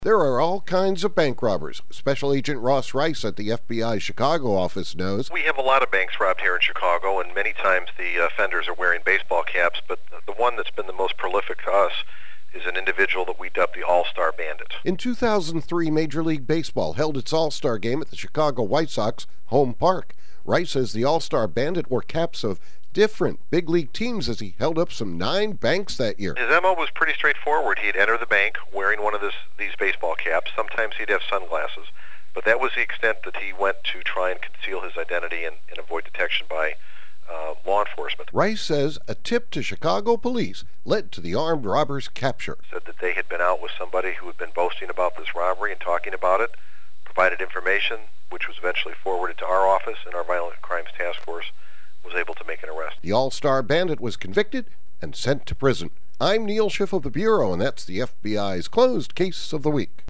There are all kinds of bank robbers. Special Agent Ross Rice at the FBI Chicago office knows. We have a lot of banks robbed here in Chicago, and many times the offenders are wearing baseball caps, but the one that's been the most prolific to us is an individual that we dubbed the All-Star Bandit. In 2003, Major League Baseball held its All-Star game at the Chicago White Sox home park. Rice says the All-Star Bandit wore caps of different big league teams as he held up some 9 banks that year. His MO was pretty straightforward. He'd enter the bank wearing one of these baseball caps. Sometimes he'd have sunglasses, but that was the extent that he went to try and conceal his identity and avoid detection by law enforcement. Rice says a tip to Chicago police led to the armed robber's capture. Said that they had been out with somebody who had been boasting about this robbery and talking about it, provided information, which was eventually forwarded to our office, and our Violent Crimes Task Force was able to make an arrest. The All-Star Bandit was convicted and sent to prison. I'm Neil Schiff of the Bureau, and that's the FBI's Closed Case of the Week.